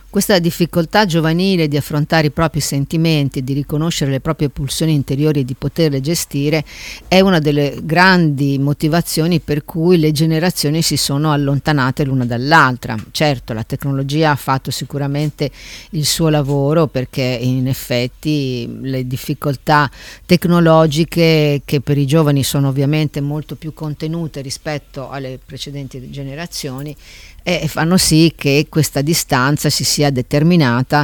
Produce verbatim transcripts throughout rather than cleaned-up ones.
Questa difficoltà giovanile di affrontare i propri sentimenti, di riconoscere le proprie pulsioni interiori e di poterle gestire è una delle grandi motivazioni per cui le generazioni si sono allontanate l'una dall'altra. Certo, la tecnologia ha fatto sicuramente il suo lavoro, perché in effetti le difficoltà tecnologiche, che per i giovani sono ovviamente molto più contenute rispetto alle precedenti generazioni, e fanno sì che questa distanza si sia determinata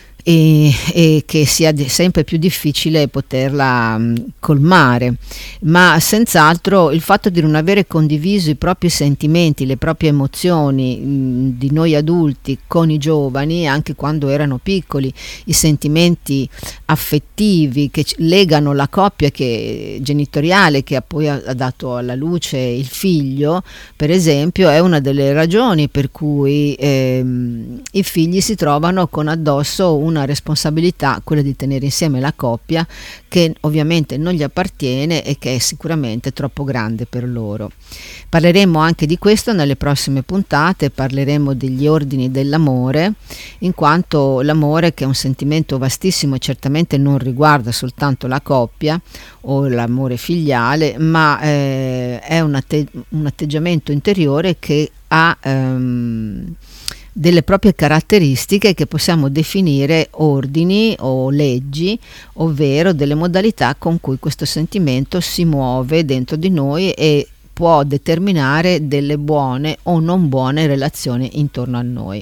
e, e che sia di, sempre più difficile poterla mh, colmare. Ma senz'altro il fatto di non avere condiviso i propri sentimenti, le proprie emozioni mh, di noi adulti con i giovani, anche quando erano piccoli, i sentimenti affettivi che legano la coppia che, genitoriale che poi ha, ha dato alla luce il figlio, per esempio, è una delle ragioni per cui ehm, i figli si trovano con addosso una responsabilità, quella di tenere insieme la coppia, che ovviamente non gli appartiene e che è sicuramente troppo grande per loro. Parleremo anche di questo nelle prossime puntate, parleremo degli ordini dell'amore, in quanto l'amore, che è un sentimento vastissimo e certamente non riguarda soltanto la coppia o l'amore filiale, ma eh, è un, atte- un atteggiamento interiore che ha ehm, delle proprie caratteristiche che possiamo definire ordini o leggi, ovvero delle modalità con cui questo sentimento si muove dentro di noi e può determinare delle buone o non buone relazioni intorno a noi.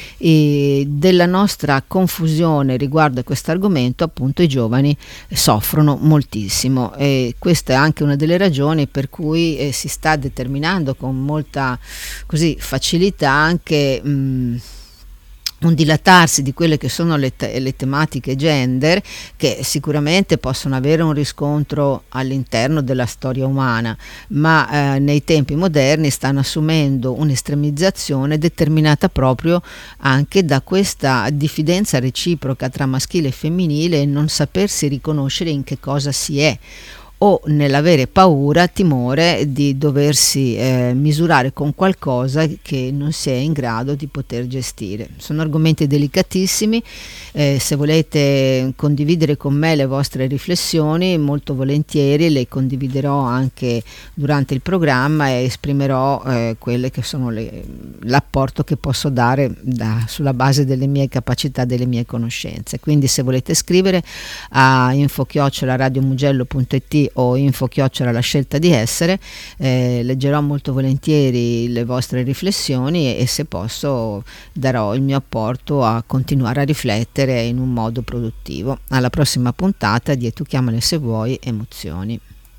E della nostra confusione riguardo a questo argomento, appunto, i giovani soffrono moltissimo, e questa è anche una delle ragioni per cui eh, si sta determinando con molta così facilità anche mh, un dilatarsi di quelle che sono le, te- le tematiche gender, che sicuramente possono avere un riscontro all'interno della storia umana, ma eh, nei tempi moderni stanno assumendo un'estremizzazione determinata proprio anche da questa diffidenza reciproca tra maschile e femminile e non sapersi riconoscere in che cosa si è, o nell'avere paura, timore di doversi eh, misurare con qualcosa che non si è in grado di poter gestire. Sono argomenti delicatissimi, eh, se volete condividere con me le vostre riflessioni, molto volentieri le condividerò anche durante il programma e esprimerò eh, quelle che sono le, l'apporto che posso dare da, sulla base delle mie capacità, delle mie conoscenze. Quindi se volete scrivere a info chiocciola radiomugello punto it o info chiocciola la scelta di essere, eh, leggerò molto volentieri le vostre riflessioni e, e se posso darò il mio apporto a continuare a riflettere in un modo produttivo. Alla prossima puntata di E tu chiamale se vuoi emozioni.